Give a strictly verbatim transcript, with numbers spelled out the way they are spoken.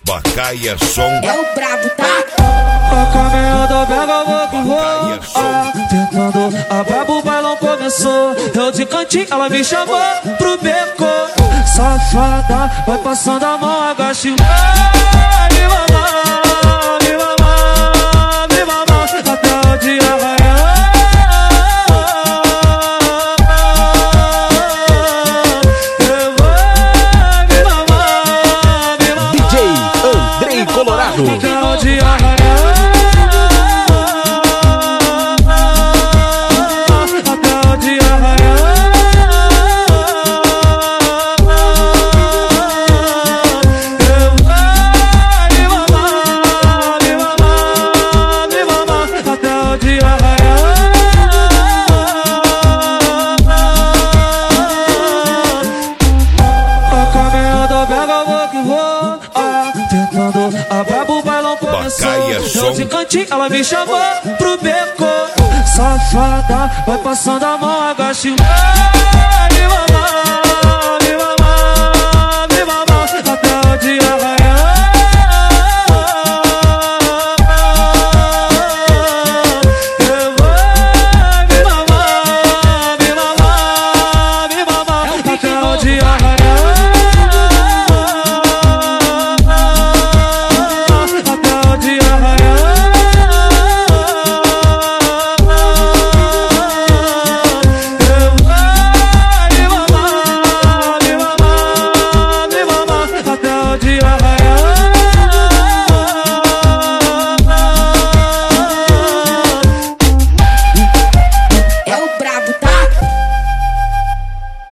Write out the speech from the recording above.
Bacaia som. É o brabo, tá? A caminhada pega, vou que vou. Ah, tentando, a brabo bailão começou. Eu de cantinho, ela me chamou pro beco. Safada, vai passando a mão, agacha e vai me mamar, me mamar, me mamar até o dia raiar. Eu vou me mamar, me mamar D J Andrei Colorado. até o dia raiar. A brabo bailão começou. Eu de cantinho, ela me chamou pro beco. Safada, vai passando a mão, agacha e vai me mamar.